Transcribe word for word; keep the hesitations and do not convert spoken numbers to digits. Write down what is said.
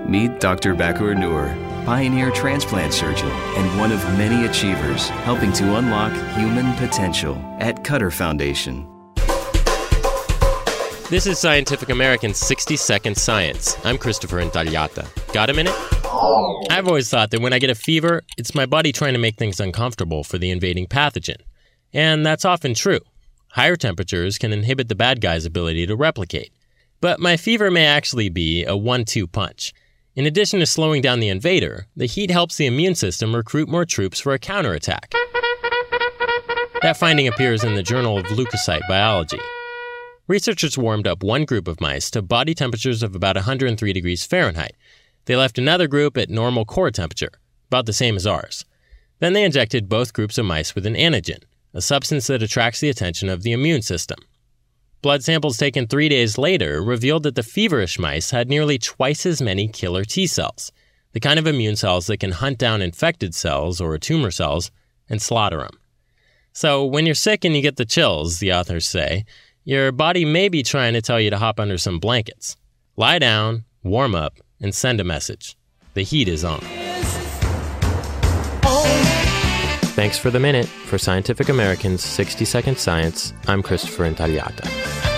Meet Doctor Bakur Noor, pioneer transplant surgeon and one of many achievers helping to unlock human potential at Cutter Foundation. This is Scientific American's sixty second Science. I'm Christopher Intagliata. Got a minute? I've always thought that when I get a fever, it's my body trying to make things uncomfortable for the invading pathogen. And that's often true. Higher temperatures can inhibit the bad guy's ability to replicate. But my fever may actually be a one two punch. In addition to slowing down the invader, the heat helps the immune system recruit more troops for a counterattack. That finding appears in the Journal of Leukocyte Biology. Researchers warmed up one group of mice to body temperatures of about one hundred three degrees Fahrenheit. They left another group at normal core temperature, about the same as ours. Then they injected both groups of mice with an antigen, a substance that attracts the attention of the immune system. Blood samples taken three days later revealed that the feverish mice had nearly twice as many killer T cells, the kind of immune cells that can hunt down infected cells or tumor cells and slaughter them. So when you're sick and you get the chills, the authors say, your body may be trying to tell you to hop under some blankets. Lie down, warm up, and send a message. The heat is on. Thanks for the minute. For Scientific American's sixty second Science, I'm Christopher Intagliata.